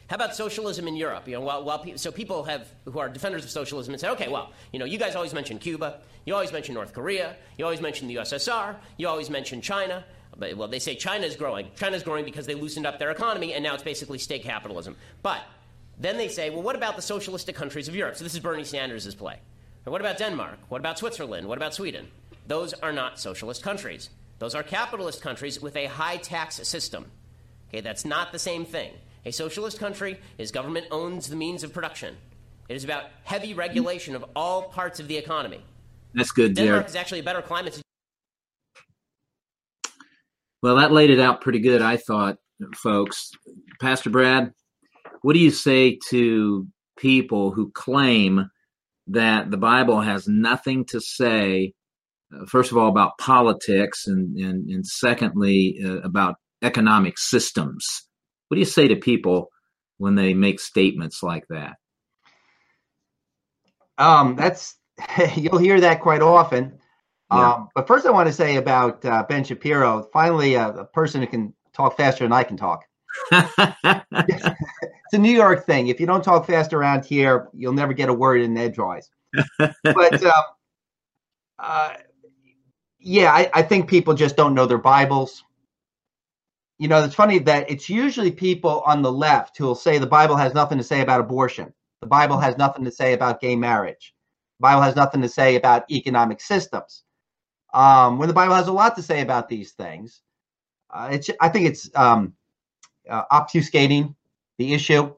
Speaker 5: How about socialism in Europe? You know, while, while pe- so people have who are defenders of socialism and say, okay, well, you know, you guys always mention Cuba, you always mention North Korea, you always mention the U S S R, you always mention China. But, well, they say China's growing. China's growing because they loosened up their economy, and now it's basically state capitalism. But then they say, well, what about the socialistic countries of Europe? So this is Bernie Sanders' play. And what about Denmark? What about Switzerland? What about Sweden? Those are not socialist countries. Those are capitalist countries with a high tax system. Okay, that's not the same thing. A socialist country is government owns the means of production. It is about heavy regulation of all parts of the economy.
Speaker 1: That's good,
Speaker 5: Denmark
Speaker 1: Jared.
Speaker 5: is actually a better climate to
Speaker 1: Well, that laid it out pretty good, I thought, folks. Pastor Brad, what do you say to people who claim that the Bible has nothing to say, uh, first of all, about politics, and, and, and secondly, uh, about economic systems? What do you say to people when they make statements like that?
Speaker 3: Um, that's you'll hear that quite often.
Speaker 1: Yeah.
Speaker 3: Um, but first, I want to say about uh, Ben Shapiro. Finally, uh, a person who can talk faster than I can talk. It's a New York thing. If you don't talk fast around here, you'll never get a word in edgewise. But uh, uh, yeah, I, I think people just don't know their Bibles. You know, it's funny that it's usually people on the left who will say the Bible has nothing to say about abortion. The Bible has nothing to say about gay marriage. The Bible has nothing to say about economic systems. Um, when the Bible has a lot to say about these things, uh, it's, I think it's um, uh, obfuscating the issue.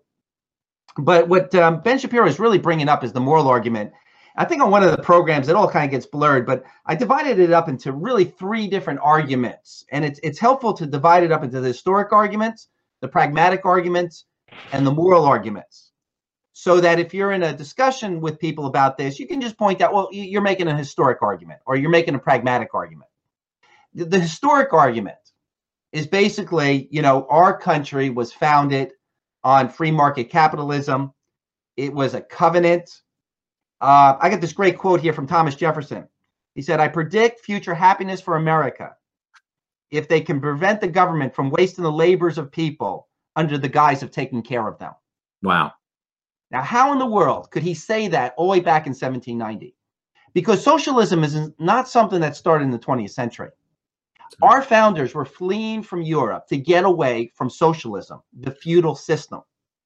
Speaker 3: But what um, Ben Shapiro is really bringing up is the moral argument. I think on one of the programs, it all kind of gets blurred, but I divided it up into really three different arguments. And it's it's helpful to divide it up into the historic arguments, the pragmatic arguments, and the moral arguments. So that if you're in a discussion with people about this, you can just point out, well, you're making a historic argument or you're making a pragmatic argument. The, the historic argument is basically, you know, our country was founded on free market capitalism. It was a covenant. Uh, I got this great quote here from Thomas Jefferson. He said, I predict future happiness for America if they can prevent the government from wasting the labors of people under the guise of taking care of them.
Speaker 1: Wow.
Speaker 3: Now, how in the world could he say that all the way back in seventeen ninety? Because socialism is not something that started in the twentieth century. Our founders were fleeing from Europe to get away from socialism, the feudal system.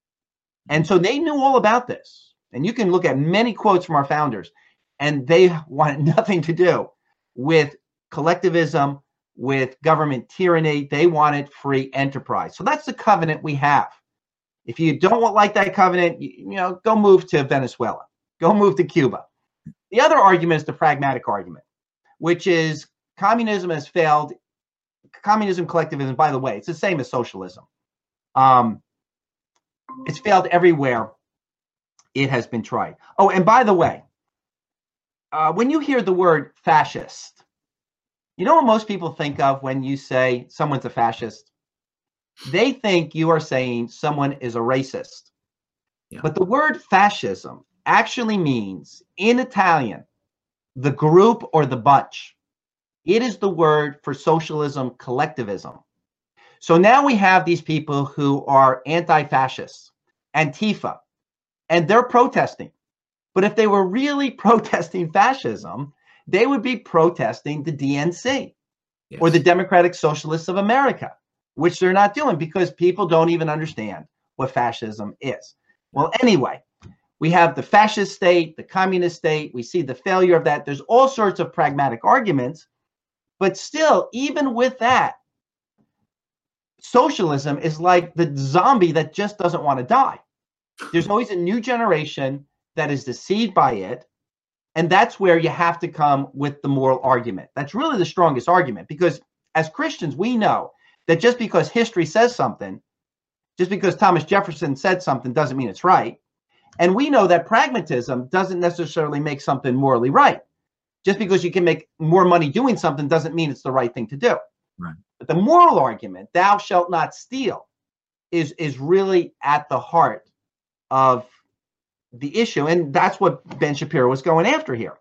Speaker 3: And so they knew all about this. And you can look at many quotes from our founders, and they wanted nothing to do with collectivism, with government tyranny. They wanted free enterprise. So that's the covenant we have. If you don't like that covenant, you, you know, go move to Venezuela. Go move to Cuba. The other argument is the pragmatic argument, which is communism has failed. Communism, collectivism, by the way, it's the same as socialism. Um, it's failed everywhere it has been tried. Oh, and by the way, uh, when you hear the word fascist, you know what most people think of when you say someone's a fascist? They think you are saying someone is a racist. Yeah. But the word fascism actually means, in Italian, the group or the bunch. It is the word for socialism, collectivism. So now we have these people who are anti-fascists, Antifa, and they're protesting. But if they were really protesting fascism, they would be protesting the D N C yes. or the Democratic Socialists of America, which they're not doing because people don't even understand what fascism is. Well, anyway, we have the fascist state, the communist state. We see the failure of that. There's all sorts of pragmatic arguments. But still, even with that, socialism is like the zombie that just doesn't want to die. There's always a new generation that is deceived by it. And that's where you have to come with the moral argument. That's really the strongest argument, because as Christians, we know that just because history says something, just because Thomas Jefferson said something doesn't mean it's right. And we know that pragmatism doesn't necessarily make something morally right. Just because you can make more money doing something doesn't mean it's the right thing to do.
Speaker 1: Right.
Speaker 3: But the moral argument, thou shalt not steal, is, is really at the heart of the issue. And that's what Ben Shapiro was going after here.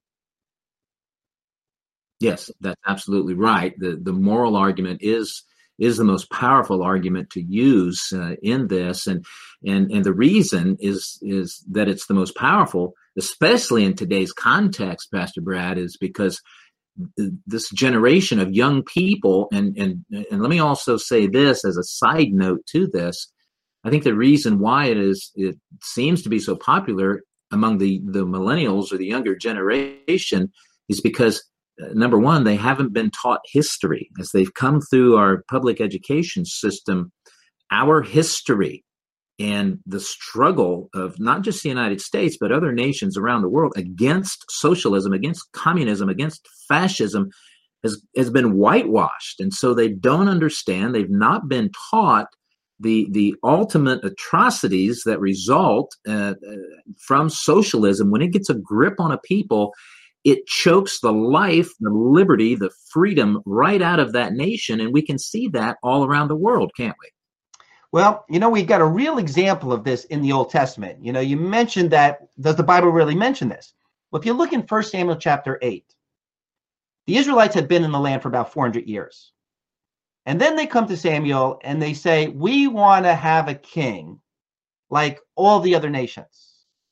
Speaker 1: Yes, that's absolutely right. The the moral argument is is the most powerful argument to use uh, in this. And, and, and the reason is, is that it's the most powerful, especially in today's context, Pastor Brad, is because this generation of young people, and, and, and let me also say this as a side note to this, I think the reason why it is, it seems to be so popular among the, the millennials or the younger generation is because, uh, number one, they haven't been taught history. As they've come through our public education system, our history and the struggle of not just the United States, but other nations around the world against socialism, against communism, against fascism has, has been whitewashed. And so they don't understand, they've not been taught the, the ultimate atrocities that result uh, from socialism. When it gets a grip on a people, it chokes the life, the liberty, the freedom right out of that nation. And we can see that all around the world, can't we?
Speaker 3: Well, you know, we got a real example of this in the Old Testament. You know, you mentioned that, does the Bible really mention this? Well, if you look in First Samuel chapter eight, the Israelites had been in the land for about four hundred years. And then they come to Samuel and they say, we want to have a king like all the other nations.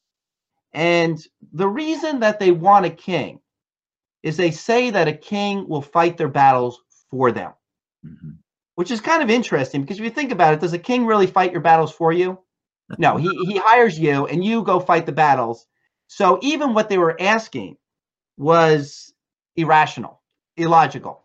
Speaker 3: And the reason that they want a king is they say that a king will fight their battles for them. Mm-hmm. Which is kind of interesting, because if you think about it, does a king really fight your battles for you? No, he, he hires you and you go fight the battles. So even what they were asking was irrational, illogical.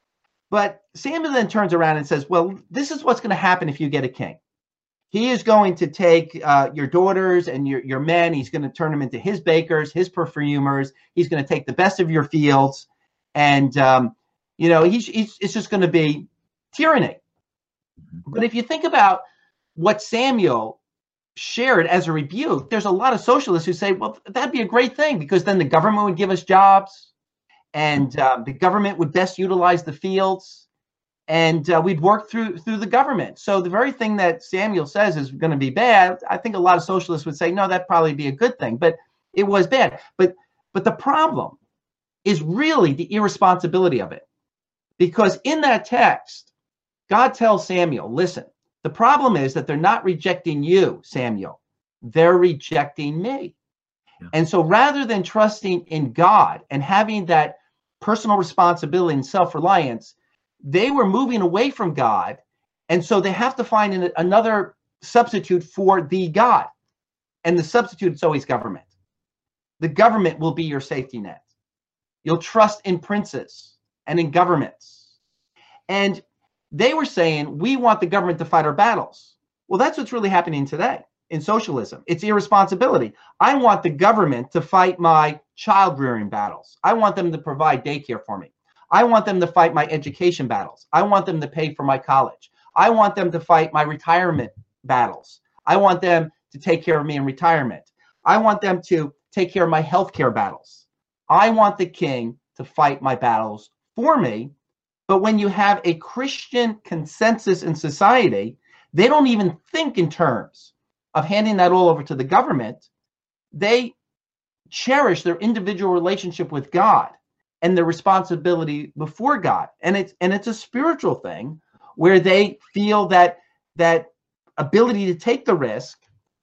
Speaker 3: But Samuel then turns around and says, well, this is what's going to happen if you get a king. He is going to take uh, your daughters and your, your men. He's going to turn them into his bakers, his perfumers. He's going to take the best of your fields. And, um, you know, he's, he's, it's just going to be tyranny. But if you think about what Samuel shared as a rebuke, there's a lot of socialists who say, well, that'd be a great thing, because then the government would give us jobs, and uh, the government would best utilize the fields, and uh, we'd work through through the government. So the very thing that Samuel says is going to be bad, I think a lot of socialists would say, no, that'd probably be a good thing. But it was bad. But but the problem is really the irresponsibility of it, because in that text, God tells Samuel, listen, the problem is that they're not rejecting you, Samuel. They're rejecting me. Yeah. And so rather than trusting in God and having that personal responsibility and self-reliance, they were moving away from God. And so they have to find an, another substitute for the God. And the substitute is always government. The government will be your safety net. You'll trust in princes and in governments. And they were saying, we want the government to fight our battles. Well, that's what's really happening today in socialism. It's irresponsibility. I want the government to fight my child rearing battles. I want them to provide daycare for me. I want them to fight my education battles. I want them to pay for my college. I want them to fight my retirement battles. I want them to take care of me in retirement. I want them to take care of my healthcare battles. I want the king to fight my battles for me. But when you have a Christian consensus in society, they don't even think in terms of handing that all over to the government. They cherish their individual relationship with God and their responsibility before God. And it's and it's a spiritual thing where they feel that that ability to take the risk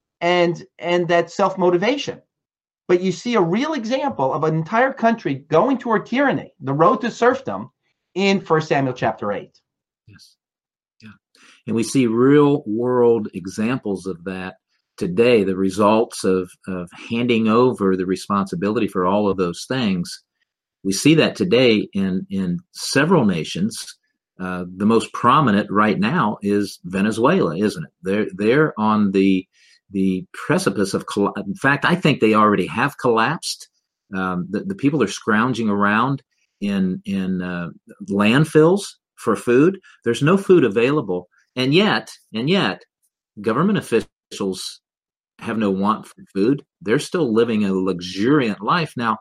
Speaker 3: and and that self-motivation. But you see a real example of an entire country going toward tyranny, the road to serfdom, in First Samuel chapter eight.
Speaker 1: Yes. Yeah. And we see real world examples of that today, the results of, of handing over the responsibility for all of those things. We see that today in, in several nations. Uh, the most prominent right now is Venezuela, isn't it? They're, they're on the, the precipice of, coll- in fact, I think they already have collapsed. Um, the, the people are scrounging around in in uh, landfills for food. There's no food available, and yet and yet government officials have no want for food. They're still living a luxuriant life. Now,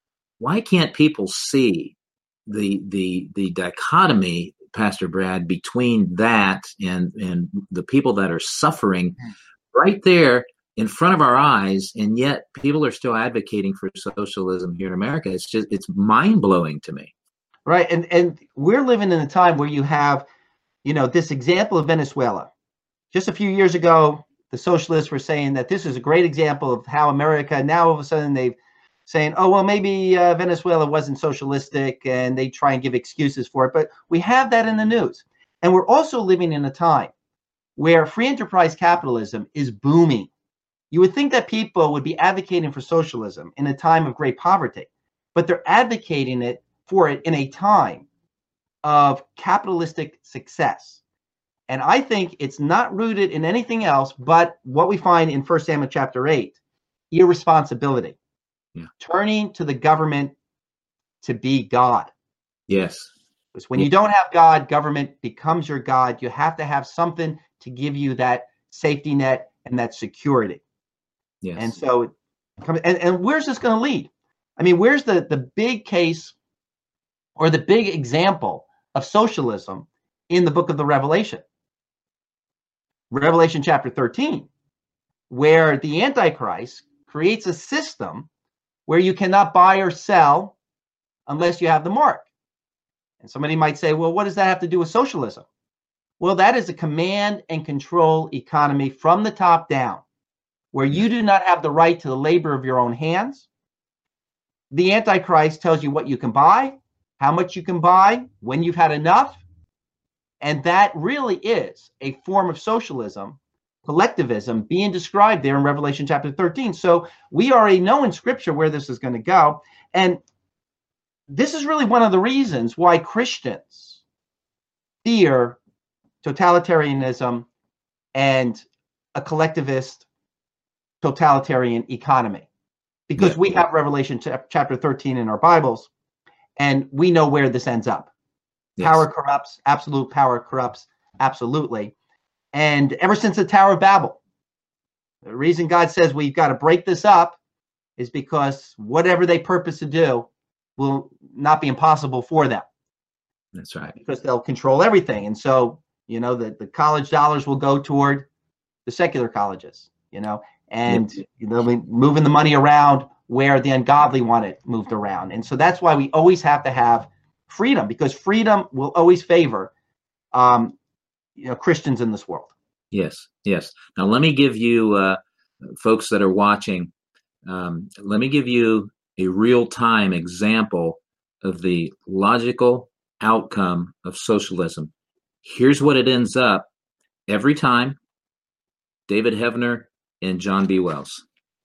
Speaker 1: why can't people see the the the dichotomy, Pastor Brad, between that and and the people that are suffering right there in front of our eyes, and yet people are still advocating for socialism here in America? It's just, it's mind-blowing to me.
Speaker 3: Right. And and we're living in a time where you have you know, this example of Venezuela. Just a few years ago, the socialists were saying that this is a great example of how America, now all of a sudden they've saying, oh, well, maybe uh, Venezuela wasn't socialistic, and they try and give excuses for it. But we have that in the news. And we're also living in a time where free enterprise capitalism is booming. You would think that people would be advocating for socialism in a time of great poverty, but they're advocating it for it in a time of capitalistic success. And I think it's not rooted in anything else but what we find in First Samuel chapter eight, irresponsibility, yeah. turning to the government to be God.
Speaker 1: Yes.
Speaker 3: Because when yeah. you don't have God, government becomes your God. You have to have something to give you that safety net and that security.
Speaker 1: Yes.
Speaker 3: And so, and, and where's this going to lead? I mean, where's the, the big case or the big example of socialism in the book of the Revelation? Revelation chapter thirteen, where the Antichrist creates a system where you cannot buy or sell unless you have the mark. And somebody might say, well, what does that have to do with socialism? Well, that is a command and control economy from the top down, where you do not have the right to the labor of your own hands. The Antichrist tells you what you can buy, how much you can buy, when you've had enough. And that really is a form of socialism, collectivism, being described there in Revelation chapter thirteen. So we already know in Scripture where this is going to go. And this is really one of the reasons why Christians fear totalitarianism and a collectivist totalitarian economy. Because yeah. we have Revelation ch- chapter thirteen in our Bibles, and we know where this ends up. Yes. Power corrupts, absolute power corrupts, absolutely. And ever since the Tower of Babel, the reason God says we've got to break this up is because whatever they purpose to do will not be impossible for them.
Speaker 1: That's right.
Speaker 3: Because they'll control everything. And so, you know, the, the college dollars will go toward the secular colleges, you know, and yep. they'll be moving the money around where the ungodly want it moved around. And so that's why we always have to have freedom, because freedom will always favor um, you know, Christians in this world.
Speaker 1: Yes, yes. Now, let me give you, uh, folks that are watching, um, let me give you a real-time example of the logical outcome of socialism. Here's what it ends up every time. David Heavener and John B. Wells.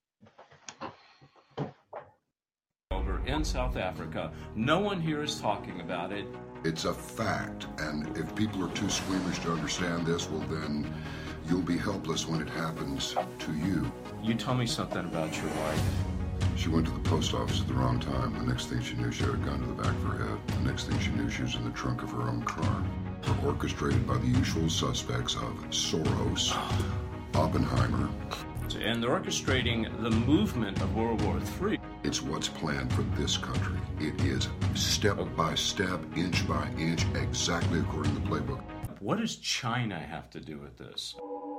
Speaker 6: In South Africa. No one here is talking about it.
Speaker 7: It's a fact, and if people are too squeamish to understand this, well then you'll be helpless when it happens to you.
Speaker 6: You tell me something about your wife.
Speaker 7: She went to the post office at the wrong time. The next thing she knew, she had a gun to the back of her head. The next thing she knew, she was in the trunk of her own car. Orchestrated by the usual suspects of Soros, Oppenheimer.
Speaker 6: And they're orchestrating the movement of World War Three.
Speaker 7: It's what's planned for this country. It is step by step, inch by inch, exactly according to the playbook.
Speaker 6: What does China have to do with this?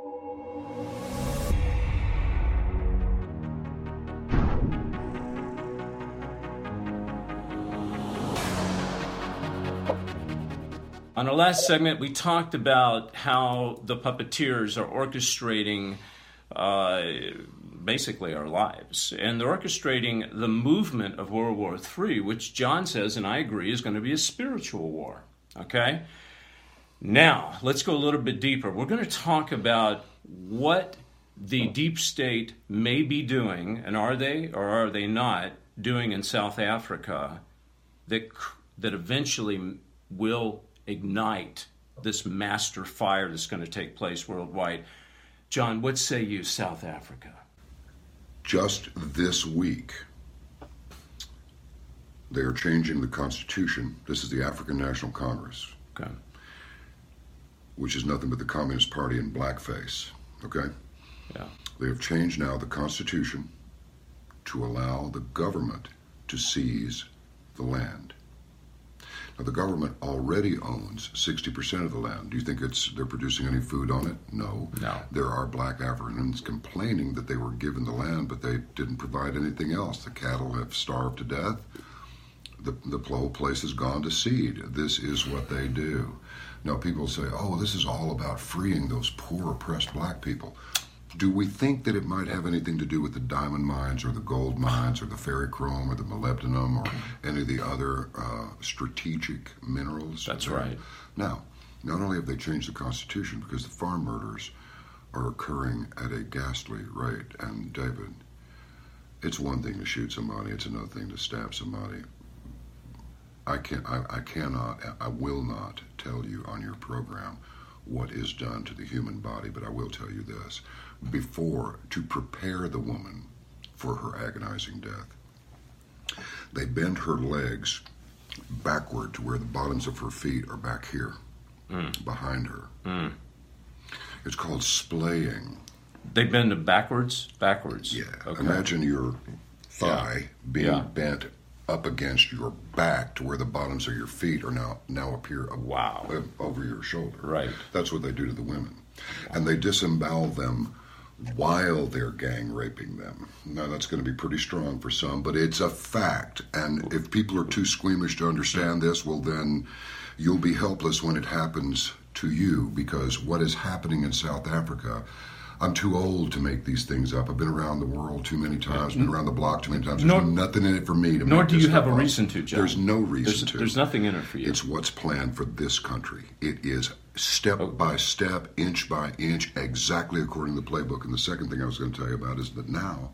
Speaker 6: On our last segment, we talked about how the puppeteers are orchestrating uh, basically our lives. And they're orchestrating the movement of World War Three, which John says, and I agree, is going to be a spiritual war. Okay? Now, let's go a little bit deeper. We're going to talk about what the deep state may be doing, and are they or are they not doing in South Africa that that eventually will ignite this master fire that's going to take place worldwide. John, what say you, South Africa?
Speaker 7: Just this week, they are changing the Constitution. This is the African National Congress,
Speaker 6: okay,
Speaker 7: which is nothing but the Communist Party in blackface, okay?
Speaker 6: Yeah.
Speaker 7: They have changed now the Constitution to allow the government to seize the land. Now, the government already owns sixty percent of the land. Do you think it's they're producing any food on it? No.
Speaker 6: No.
Speaker 7: There are black Africans complaining that they were given the land, but they didn't provide anything else. The cattle have starved to death. The, the whole place has gone to seed. This is what they do. Now, people say, oh, this is all about freeing those poor, oppressed black people. Do we think that it might have anything to do with the diamond mines or the gold mines or the ferrochrome or the molybdenum or any of the other uh, strategic minerals?
Speaker 6: That's right.
Speaker 7: Now, not only have they changed the Constitution, because the farm murders are occurring at a ghastly rate. And, David, it's one thing to shoot somebody. It's another thing to stab somebody. I, can, I, I cannot, I will not tell you on your program what is done to the human body, but I will tell you this. Before, to prepare the woman for her agonizing death, they bend her legs backward to where the bottoms of her feet are back here, mm. behind her. Mm. It's called splaying.
Speaker 6: They bend them backwards? Backwards.
Speaker 7: Yeah.
Speaker 6: Okay.
Speaker 7: Imagine your thigh yeah. being
Speaker 6: yeah.
Speaker 7: bent up against your back to where the bottoms of your feet are now now appear up,
Speaker 6: wow.
Speaker 7: up over your shoulder.
Speaker 6: Right.
Speaker 7: That's what they do to the women. Wow. And they disembowel them while they're gang raping them. Now, that's going to be pretty strong for some, but it's a fact. And if people are too squeamish to understand this, well, then you'll be helpless when it happens to you, because what is happening in South Africa, I'm too old to make these things up. I've been around the world too many times, been around the block too many times. There's nor, nothing in it for me to
Speaker 6: nor
Speaker 7: make
Speaker 6: do
Speaker 7: this
Speaker 6: you have a
Speaker 7: up.
Speaker 6: reason to, John.
Speaker 7: There's no reason
Speaker 6: there's,
Speaker 7: to.
Speaker 6: There's nothing in it for you.
Speaker 7: It's what's planned for this country. It is step oh. by step, inch by inch, exactly according to the playbook. And the second thing I was going to tell you about is that now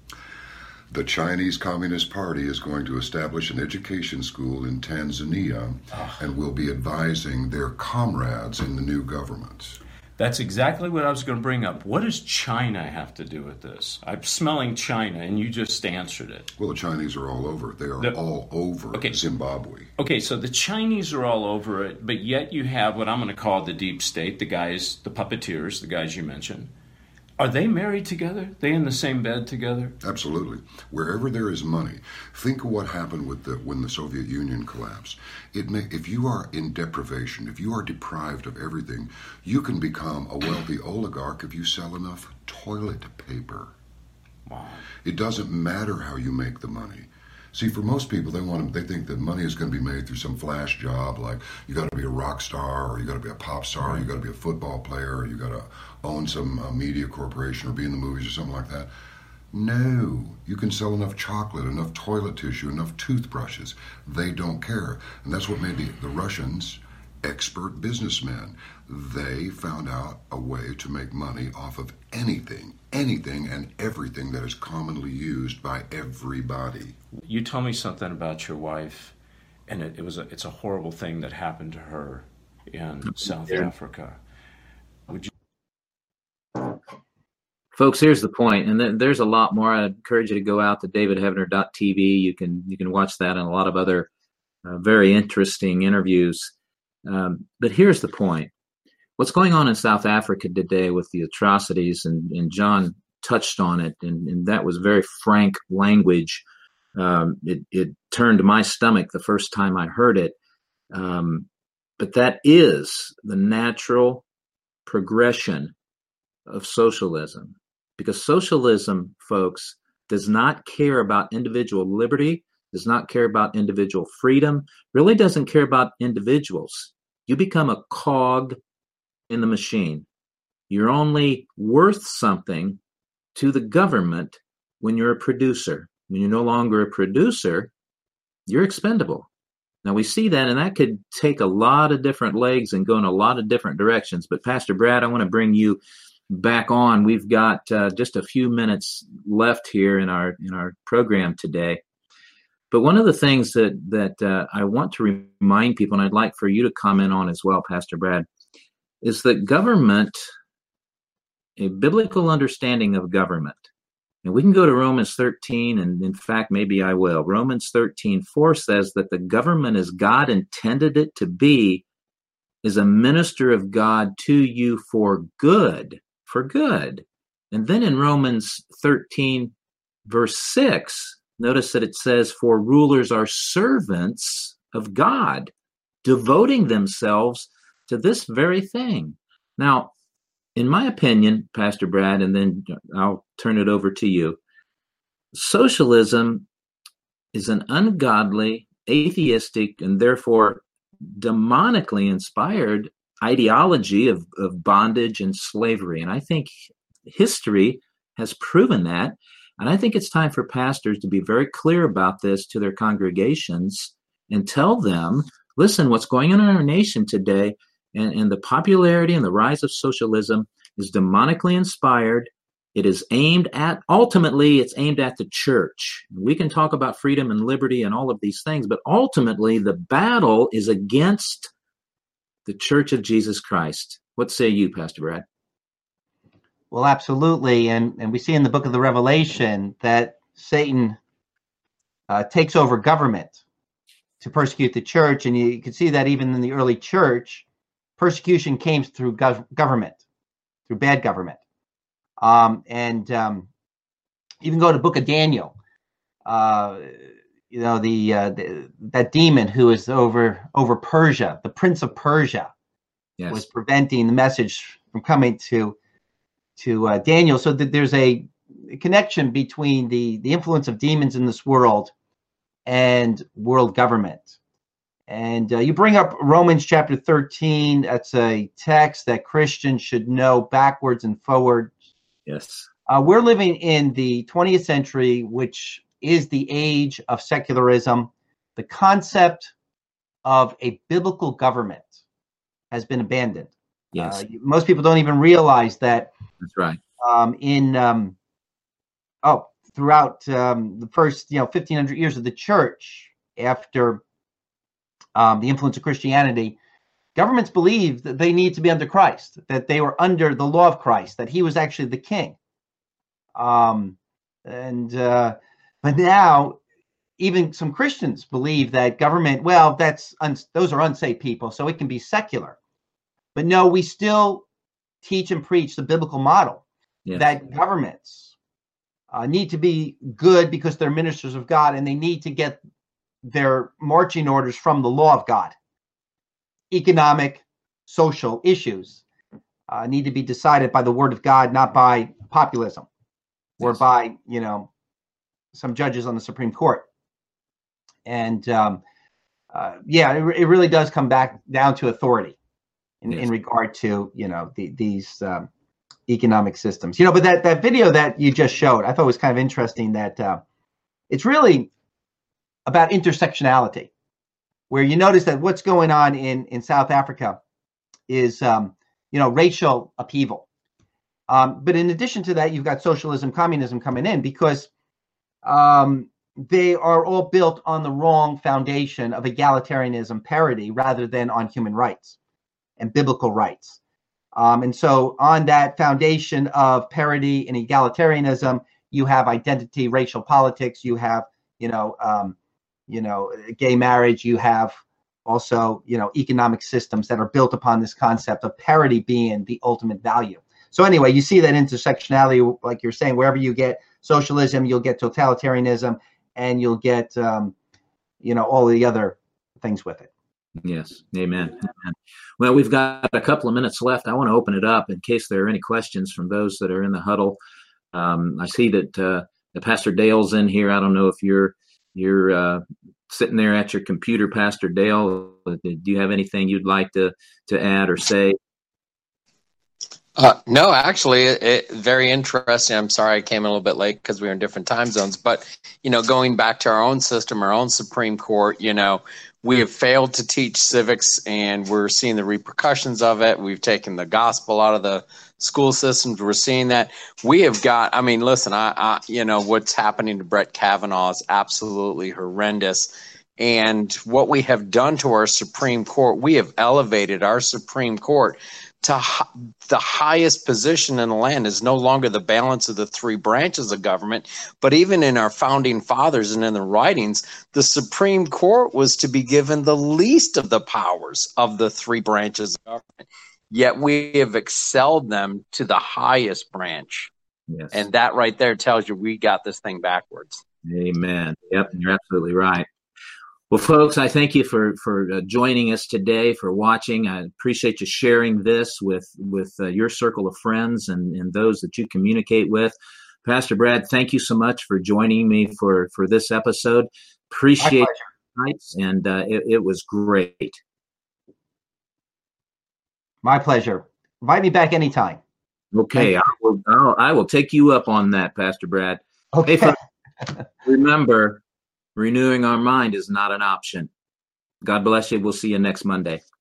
Speaker 7: the Chinese Communist Party is going to establish an education school in Tanzania oh. and will be advising their comrades in the new government.
Speaker 6: That's exactly what I was going to bring up. What does China have to do with this? I'm smelling China, and you just answered it.
Speaker 7: Well, the Chinese are all over it. They are the, all over okay. Zimbabwe.
Speaker 6: Okay, so the Chinese are all over it, but yet you have what I'm going to call the deep state, the guys, the puppeteers, the guys you mentioned. Are they married together? They in the same bed together?
Speaker 7: Absolutely. Wherever there is money, think of what happened with the when the Soviet Union collapsed. It may, if you are in deprivation, if you are deprived of everything, you can become a wealthy oligarch if you sell enough toilet paper.
Speaker 6: Wow.
Speaker 7: It doesn't matter how you make the money. See, for most people, they want to, they think that money is going to be made through some flash job, like you got to be a rock star, or you got to be a pop star, or you got to be a football player, or you got to own some uh, media corporation, or be in the movies, or something like that. No, you can sell enough chocolate, enough toilet tissue, enough toothbrushes. They don't care, and that's what made the, the Russians expert businessmen. They found out a way to make money off of anything, anything and everything that is commonly used by everybody.
Speaker 6: You told me something about your wife, and it, it was a, it's a horrible thing that happened to her in South yeah. Africa. Would you?
Speaker 1: Folks, here's the point, and th- there's a lot more. I encourage you to go out to david heavener dot t v. You can you can watch that and a lot of other uh, very interesting interviews. Um, but here's the point. What's going on in South Africa today with the atrocities, and, and John touched on it, and, and that was very frank language. Um, it, it turned my stomach the first time I heard it. Um, but that is the natural progression of socialism, because socialism, folks, does not care about individual liberty, does not care about individual freedom, really doesn't care about individuals. You become a cog in the machine. You're only worth something to the government when you're a producer. When you're no longer a producer, you're expendable. Now we see that, and that could take a lot of different legs and go in a lot of different directions. But Pastor Brad, I want to bring you back on. We've got uh, just a few minutes left here in our in our program today. But one of the things that that uh, I want to remind people, and I'd like for you to comment on as well, Pastor Brad, is that government, a biblical understanding of government, and we can go to Romans thirteen, and in fact, maybe I will. Romans thirteen four says that the government, as God intended it to be, is a minister of God to you for good, for good. And then in Romans thirteen, verse six, notice that it says, for rulers are servants of God, devoting themselves to this very thing. Now, in my opinion, Pastor Brad, and then I'll turn it over to you, socialism is an ungodly atheistic and therefore demonically inspired ideology of, of bondage and slavery. And I think history has proven that. And I think it's time for pastors to be very clear about this to their congregations and tell them, listen, what's going on in our nation today and, and the popularity and the rise of socialism is demonically inspired. It is aimed at, ultimately, it's aimed at the church. We can talk about freedom and liberty and all of these things, but ultimately the battle is against the Church of Jesus Christ. What say you, Pastor Brad?
Speaker 3: Well, absolutely. And, and we see in the book of the Revelation that Satan uh, takes over government to persecute the church. And you, you can see that even in the early church, persecution came through gov- government, through bad government. Um, and um, even go to the book of Daniel, uh, you know, the, uh, the that demon who is over over Persia, the prince of Persia, yes, was preventing the message from coming to to uh, Daniel. So that there's a connection between the the influence of demons in this world and world government. And uh, you bring up Romans chapter thirteen. That's a text that Christians should know backwards and forwards.
Speaker 1: Yes.
Speaker 3: Uh, we're living in the twentieth century, which is the age of secularism. The concept of a biblical government has been abandoned.
Speaker 1: Yes.
Speaker 3: Uh, most people don't even realize that.
Speaker 1: That's right.
Speaker 3: Um, in um, oh, throughout um, the first, you know, fifteen hundred years of the church, after um, the influence of Christianity, governments believed that they need to be under Christ, that they were under the law of Christ, that he was actually the king. Um, and uh, but now, even some Christians believe that government, well, that's un- those are unsaved people, so it can be secular. But no, we still teach and preach the biblical model, yes, that governments uh, need to be good because they're ministers of God, and they need to get their marching orders from the law of God. Economic, social issues uh, need to be decided by the word of God, not by populism, or yes, by, you know, some judges on the Supreme Court. And um, uh, yeah, it, it really does come back down to authority in, yes, in regard to, you know, the, these um, economic systems. You know, but that, that video that you just showed, I thought was kind of interesting that uh, it's really about intersectionality, where you notice that what's going on in, in South Africa is, um, you know, racial upheaval. Um, but in addition to that, you've got socialism, communism coming in because um, they are all built on the wrong foundation of egalitarianism, parity, rather than on human rights and biblical rights. Um, and so on that foundation of parity and egalitarianism, you have identity, racial politics, you have, you know, um, you know, gay marriage, you have also, you know, economic systems that are built upon this concept of parity being the ultimate value. So anyway, you see that intersectionality, like you're saying, wherever you get socialism, you'll get totalitarianism, and you'll get, um, you know, all the other things with it.
Speaker 1: Yes. Amen. Amen. Well, we've got a couple of minutes left. I want to open it up in case there are any questions from those that are in the huddle. Um, I see that uh, the Pastor Dale's in here. I don't know if you're You're uh, sitting there at your computer, Pastor Dale. Do you have anything you'd like to, to add or say?
Speaker 8: Uh, no, actually, it, it, very interesting. I'm sorry I came a little bit late because we were in different time zones. But, you know, going back to our own system, our own Supreme Court, you know, we have failed to teach civics, and we're seeing the repercussions of it. We've taken the gospel out of the school systems. We're seeing that. We have got, I mean, listen, I, I you know, what's happening to Brett Kavanaugh is absolutely horrendous. And what we have done to our Supreme Court, we have elevated our Supreme Court to h- the highest position in the land. Is no longer the balance of the three branches of government, but even in our founding fathers and in the writings, the Supreme Court was to be given the least of the powers of the three branches of government. Yet we have excelled them to the highest branch.
Speaker 1: Yes.
Speaker 8: And that right there tells you we got this thing backwards.
Speaker 1: Amen. Yep, you're absolutely right. Well, folks, I thank you for for uh, joining us today, for watching. I appreciate you sharing this with with uh, your circle of friends and, and those that you communicate with. Pastor Brad, thank you so much for joining me for, for this episode. Appreciate insights, and uh, it, it was great.
Speaker 3: My pleasure. Invite me back anytime.
Speaker 1: Okay, I will, I'll, I will take you up on that, Pastor Brad.
Speaker 3: Okay.
Speaker 1: Hey, folks, remember, renewing our mind is not an option. God bless you. We'll see you next Monday.